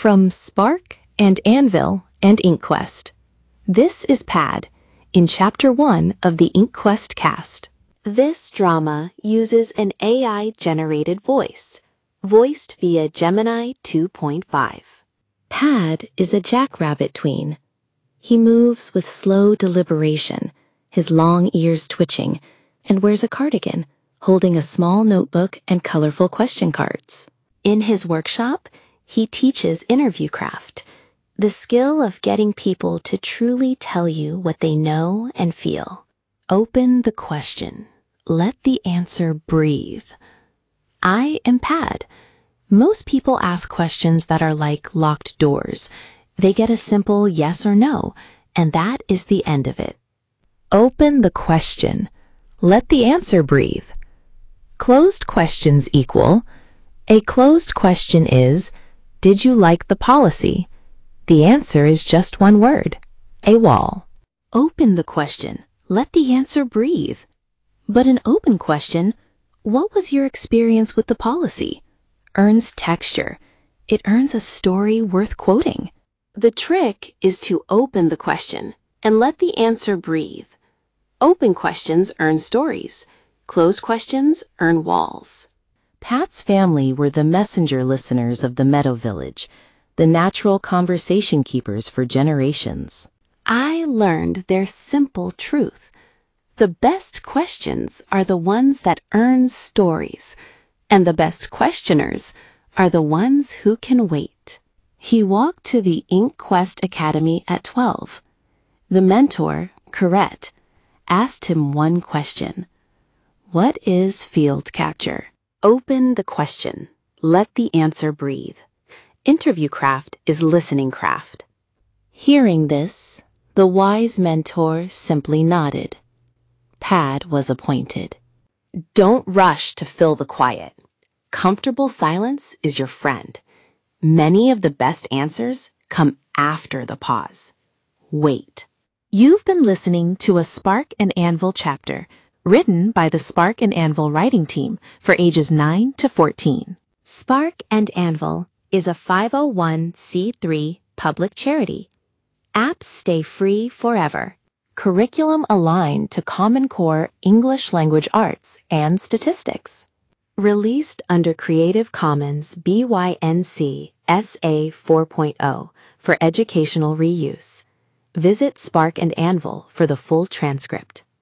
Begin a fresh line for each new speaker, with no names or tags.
From Spark and Anvil and InkQuest. This is Pad, in Chapter 1 of the InkQuest cast.
This drama uses an AI-generated voice, voiced via Gemini 2.5.
Pad is a jackrabbit tween. He moves with slow deliberation, his long ears twitching, and wears a cardigan, holding a small notebook and colorful question cards. In his workshop, he teaches interview craft, the skill of getting people to truly tell you what they know and feel. Open the question. Let the answer breathe. I am Pad. Most people ask questions that are like locked doors. They get a simple yes or no, and that is the end of it. Open the question. Let the answer breathe. Closed questions equal. A closed question is, did you like the policy? The answer is just one word, a wall. Open the question. Let the answer breathe. But an open question, what was your experience with the policy? Earns texture. It earns a story worth quoting. The trick is to open the question and let the answer breathe. Open questions earn stories. Closed questions earn walls. Pat's family were the messenger listeners of the Meadow Village, the natural conversation keepers for generations. I learned their simple truth. The best questions are the ones that earn stories, and the best questioners are the ones who can wait. He walked to the InkQuest Academy at 12. The mentor, Corette, asked him one question. What is field capture? Open the question. Let the answer breathe. Interview craft is listening craft. Hearing this, the wise mentor simply nodded. Pad was appointed. Don't rush to fill the quiet. Comfortable silence is your friend. Many of the best answers come after the pause. Wait. You've been listening to a Spark and Anvil chapter, written by the Spark and Anvil writing team for ages 9 to 14. Spark and Anvil is a 501c3 public charity. Apps stay free forever. Curriculum aligned to Common Core English Language Arts and Statistics. Released under Creative Commons BY-NC SA 4.0 for educational reuse. Visit Spark and Anvil for the full transcript.